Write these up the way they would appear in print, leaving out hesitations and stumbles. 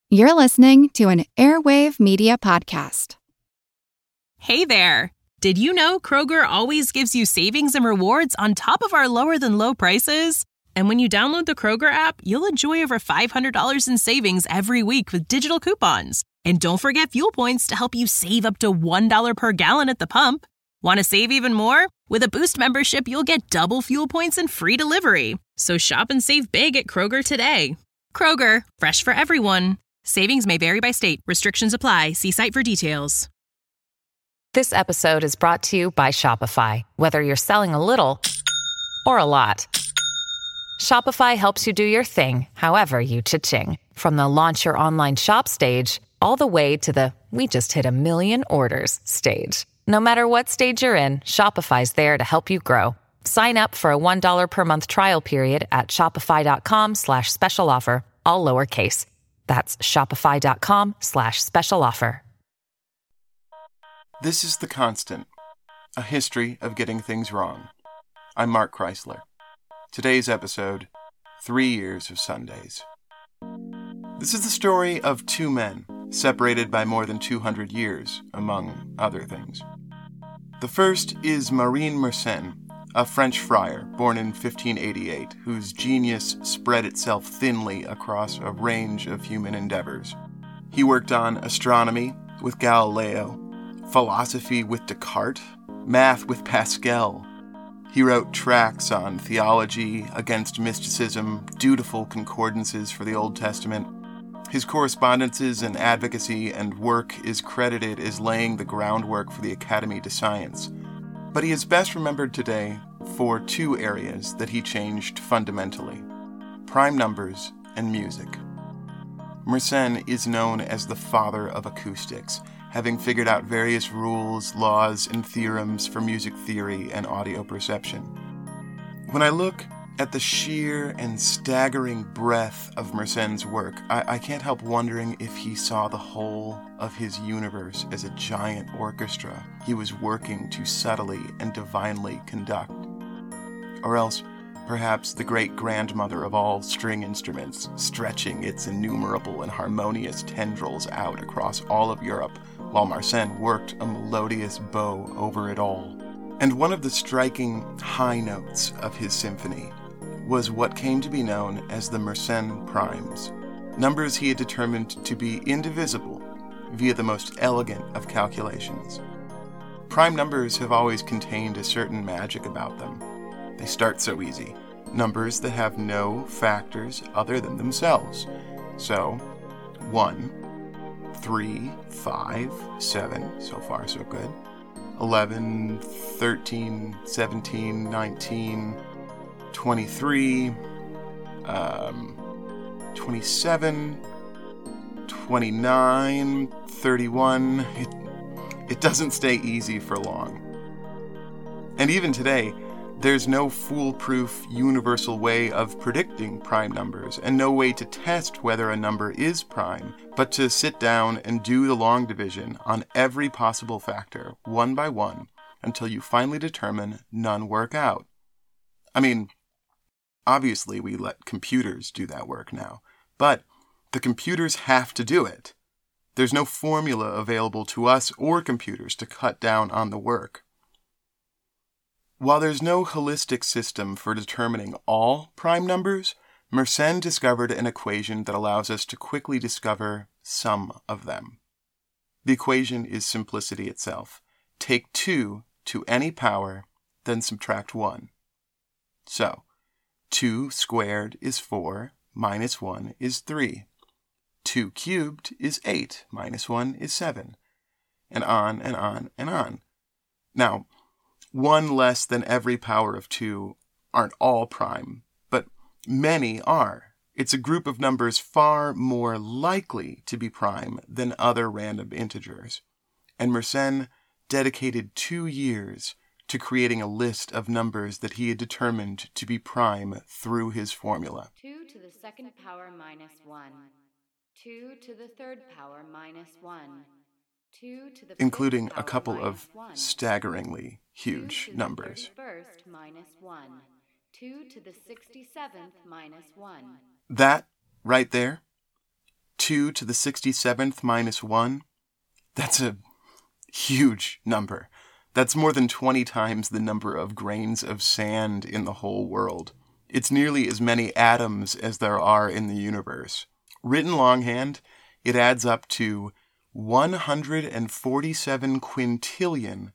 You're listening to an Airwave Media Podcast. Hey there! Did you know Kroger always gives you savings and rewards on top of our lower-than-low prices? And when you download the Kroger app, you'll enjoy over $500 in savings every week with digital coupons. And don't forget fuel points to help you save up to $1 per gallon at the pump. Want to save even more? With a Boost membership, you'll get double fuel points and free delivery. So shop and save big at Kroger today. Kroger, fresh for everyone. Savings may vary by state. Restrictions apply. See site for details. This episode is brought to you by Shopify. Whether you're selling a little or a lot, Shopify helps you do your thing, however you cha-ching. From the launch your online shop stage, all the way to the we just hit 1 million orders stage. No matter what stage you're in, Shopify's there to help you grow. Sign up for a $1 per month trial period at shopify.com/special offer, all lowercase. That's shopify.com/special offer. This is The Constant, a history of getting things wrong. I'm Mark Chrysler. Today's episode, 3 Years of Sundays. This is the story of two men, separated by more than 200 years, among other things. The first is Marin Mersenne, a French friar born in 1588, whose genius spread itself thinly across a range of human endeavors. He worked on astronomy with Galileo, philosophy with Descartes, math with Pascal. He wrote tracts on theology against mysticism, dutiful concordances for the Old Testament. His correspondences and advocacy and work is credited as laying the groundwork for the Académie de Sciences. But he is best remembered today for two areas that he changed fundamentally: prime numbers and music. Mersenne is known as the father of acoustics, having figured out various rules, laws, and theorems for music theory and audio perception. When I look at the sheer and staggering breadth of Mersenne's work, I can't help wondering if he saw the whole of his universe as a giant orchestra he was working to subtly and divinely conduct. Or else, perhaps the great-grandmother of all string instruments, stretching its innumerable and harmonious tendrils out across all of Europe, while Mersenne worked a melodious bow over it all. And one of the striking high notes of his symphony was what came to be known as the Mersenne primes, numbers he had determined to be indivisible via the most elegant of calculations. Prime numbers have always contained a certain magic about them. They start so easy, numbers that have no factors other than themselves. So, 1, 3, 5, 7, so far so good, 11, 13, 17, 19, 23, 27, 29, 31. It doesn't stay easy for long. And even today, there's no foolproof universal way of predicting prime numbers, and no way to test whether a number is prime, but to sit down and do the long division on every possible factor, one by one, until you finally determine none work out. I mean, obviously we let computers do that work now, but the computers have to do it. There's no formula available to us or computers to cut down on the work. While there's no holistic system for determining all prime numbers, Mersenne discovered an equation that allows us to quickly discover some of them. The equation is simplicity itself. Take 2 to any power, then subtract 1. So, 2 squared is 4, minus 1 is 3. 2 cubed is 8, minus 1 is 7. And on and on and on. Now, 1 less than every power of 2 aren't all prime, but many are. It's a group of numbers far more likely to be prime than other random integers. And Mersenne dedicated 2 years to creating a list of numbers that he had determined to be prime through his formula. 2 to the second power minus 1. 2 to the third power minus 1. 2 to the including fifth a couple power of minus 1. staggeringly 2 huge to the numbers. 31st minus 1. 2 to the 67th minus 1. That, right there, 2 to the 67th minus 1? That's a huge number. That's more than 20 times the number of grains of sand in the whole world. It's nearly as many atoms as there are in the universe. Written longhand, it adds up to 147 quintillion,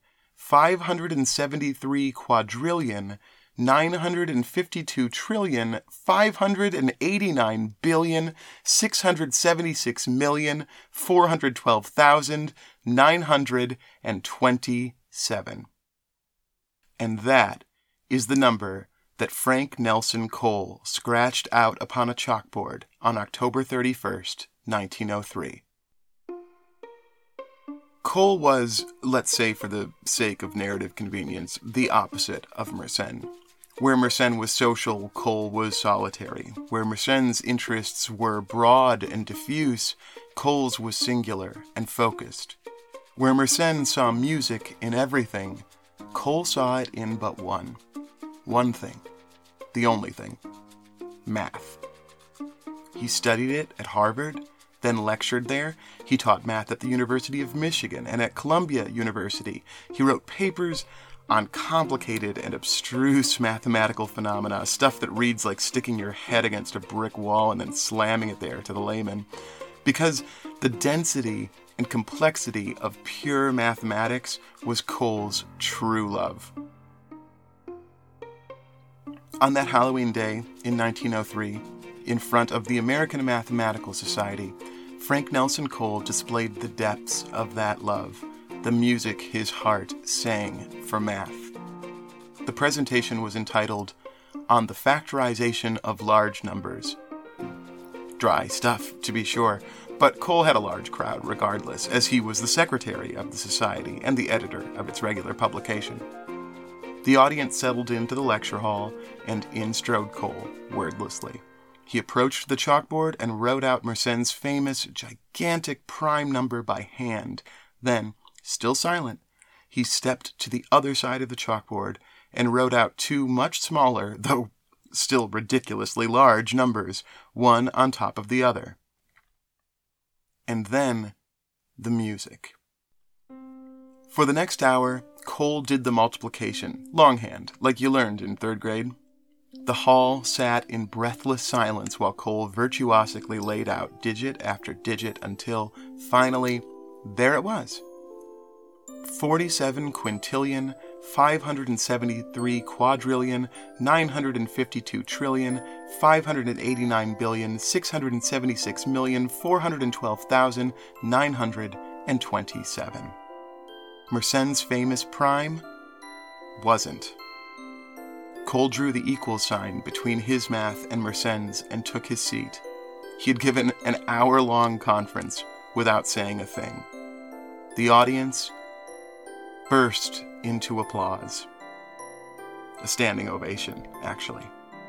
573 quadrillion, 952 trillion, 589 billion, 676 million, 412,927. And that is the number that Frank Nelson Cole scratched out upon a chalkboard on October 31st, 1903. Cole was, let's say for the sake of narrative convenience, the opposite of Mersenne. Where Mersenne was social, Cole was solitary. Where Mersenne's interests were broad and diffuse, Cole's was singular and focused. Where Mersenne saw music in everything, Cole saw it in but one thing. The only thing. Math. He studied it at Harvard, then lectured there. He taught math at the University of Michigan and at Columbia University. He wrote papers on complicated and abstruse mathematical phenomena, stuff that reads like sticking your head against a brick wall and then slamming it there to the layman. Because the density and complexity of pure mathematics was Cole's true love. On that Halloween day in 1903, in front of the American Mathematical Society, Frank Nelson Cole displayed the depths of that love, the music his heart sang for math. The presentation was entitled, On the Factorization of Large Numbers. Dry stuff, to be sure, but Cole had a large crowd regardless, as he was the secretary of the society and the editor of its regular publication. The audience settled into the lecture hall, and in strode Cole, wordlessly. He approached the chalkboard and wrote out Mersenne's famous, gigantic prime number by hand. Then, still silent, he stepped to the other side of the chalkboard and wrote out two much smaller, though still ridiculously large, numbers, one on top of the other. And then, the music. For the next hour, Cole did the multiplication, longhand, like you learned in 3rd grade. The hall sat in breathless silence while Cole virtuosically laid out digit after digit until, finally, there it was. 47 quintillion, 573 quadrillion, 952 trillion, 589 billion, 676 million, 412,927. Mersenne's famous prime wasn't. Cole drew the equal sign between his math and Mersenne's and took his seat. He had given an hour-long conference without saying a thing. The audience burst into applause. A standing ovation, actually.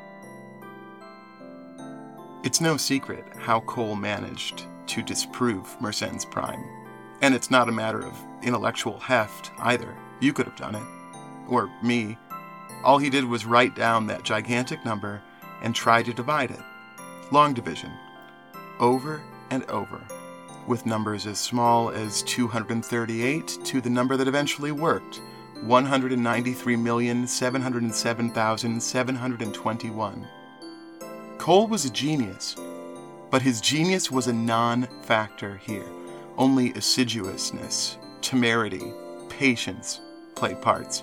It's no secret how Cole managed to disprove Mersenne's prime. And it's not a matter of intellectual heft, either. You could have done it. Or me. All he did was write down that gigantic number and try to divide it. Long division. Over and over. With numbers as small as 238 to the number that eventually worked, 193,707,721. Cole was a genius, but his genius was a non-factor here. Only assiduousness, temerity, patience played parts.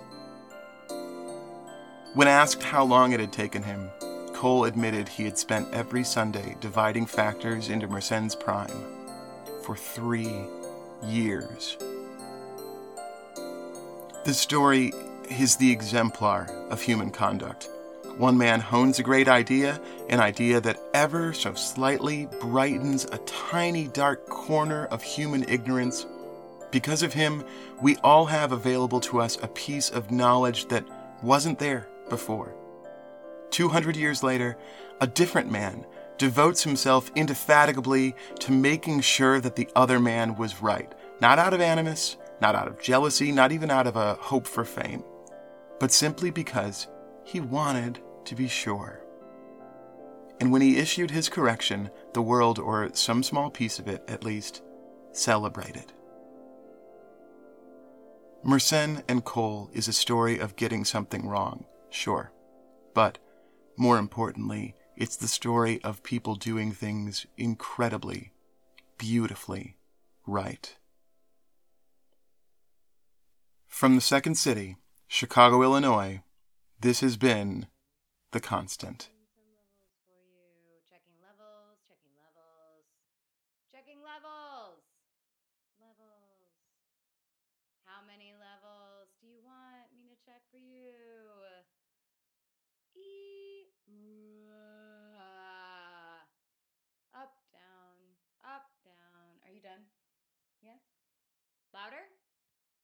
When asked how long it had taken him, Cole admitted he had spent every Sunday dividing factors into Mersenne's prime for 3 years. This story is the exemplar of human conduct. One man hones a great idea, an idea that ever so slightly brightens a tiny dark corner of human ignorance. Because of him, we all have available to us a piece of knowledge that wasn't there before. 200 years later, a different man devotes himself indefatigably to making sure that the other man was right, not out of animus, not out of jealousy, not even out of a hope for fame, but simply because he wanted to be sure. And when he issued his correction, the world, or some small piece of it at least, celebrated. Mersenne and Cole is a story of getting something wrong, sure. But, more importantly, it's the story of people doing things incredibly, beautifully right. From the Second City, Chicago, Illinois, this has been The Constant. Checking levels, checking levels, checking levels, levels. How many levels do you want me to check for you? Up, down, up, down. Are you done? Yeah? Louder?